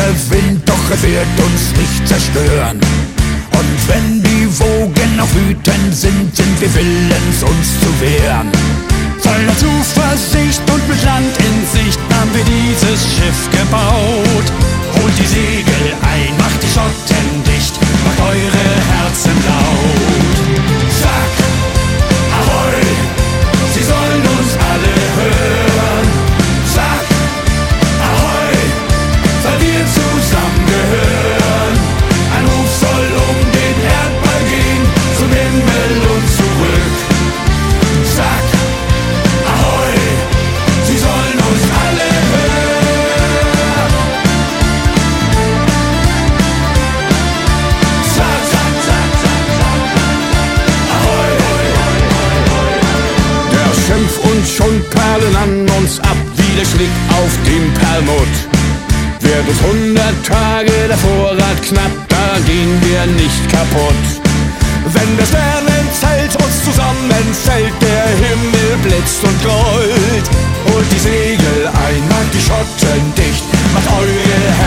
der Wind, doch er wird uns nicht zerstören. Und wenn die Wogen noch wütend sind, sind wir willens, uns zu wehren. Voller Zuversicht und mit Land in Sicht haben wir dieses Schiff gebaut. Holt die Segel ein, macht die Schotten dicht, macht eure Herzen laut. Sag Ahoi, sie sollen uns alle hören. Sag Ahoi, weil wir zusammengehören. Ein Ruf soll um den Erdball gehen, zum Himmel und zurück. Sag Ahoi, sie sollen uns alle hören. Sag, sag, sag, sag, sag, Ahoi. Der Schimpf und Schund perlen an uns ab wie der Schlick auf dem Perlmutt. Wird uns 100 Tage der Vorrat knapp, da gehen wir nicht kaputt. Wenn das Sternenzelt uns zusammenfällt, der Himmel blitzt und grollt, holt die Segel ein, macht die Schotten dicht, macht eure